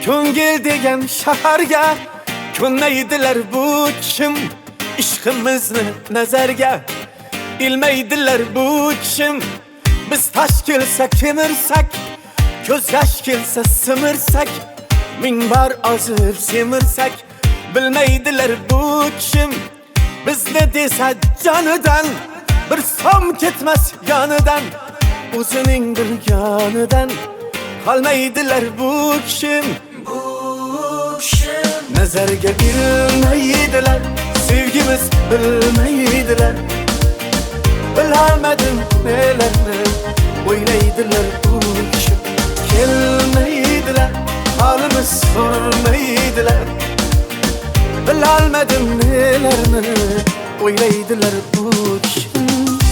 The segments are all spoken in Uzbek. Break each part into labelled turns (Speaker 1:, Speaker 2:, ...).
Speaker 1: Ko'ngil degan shaharga ko'nmaydilar bu kim? Ishqimizni nazarga ilmaydilar bu kim? Biz tash kelsa kemirsak, ko'z yosh kelsa simirsak, ming bor ozib semirsak, bilmaydilar bu kim? Bizni desa jonidan bir som ketmas yonidan, o'zining bilganidan qolmaydilar bu kim? Nazarga ilmaydilar, sevgimiz bilmaydilar. Bilamadim nelarni o'ylaydilar bu kim? Kelmaydilar, holimiz sormaydilar. Bilamadim nelarni o'ylaydilar bu kim?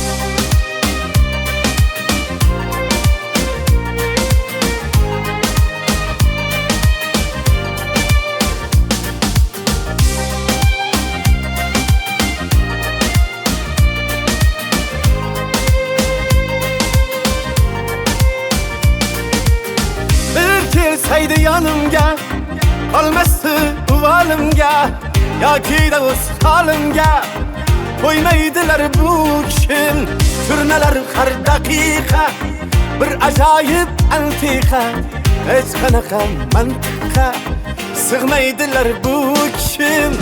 Speaker 1: Kelsaydi yanımga, qolmasdi uvalimga, yoki da o'z holimga qo'ymaydilar bu kim? Turnalar har daqiqa bir ajoyib antiqa, hech qanaqa mantiqqa sig'maydilar bu kim?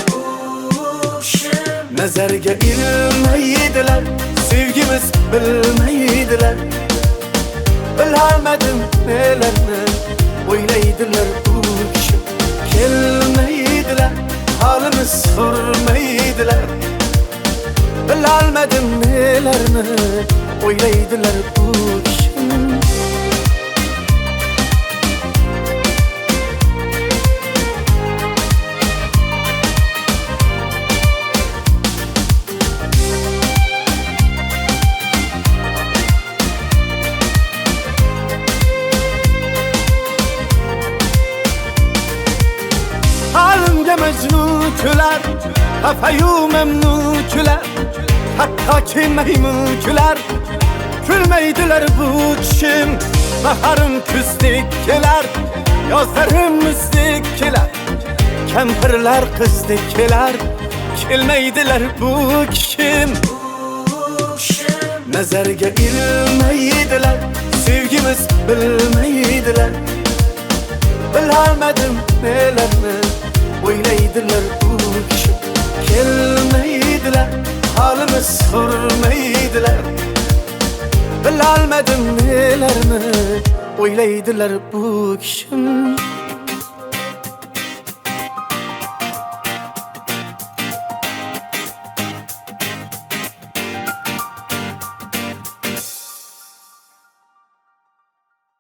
Speaker 1: Nazarga ilmaydilar, sevgimiz bilmaydilar. Bilamadim nelarni o'ylaydilar bu kim? Kelmaydilar, holimiz sormaydilar. Bilolmadim nelarni o'ylaydilar bu kim? Mecnun küler, hafayu memnun küler, hatta ki meymun küler. Külmeydiler bu kim? Baharım küzdikkiler, yazlarım müzdikkiler, kempirler kızdikkiler. Kelmeydiler bu kim? Nazarga ilmaydilar, sevgimiz bilmaydilar. Bilamadim nelarni o'ylaydilar bu kim? Kelmaydilar, holimiz sormaydilar. Bilolmadim nelarni o'ylaydilar bu kim?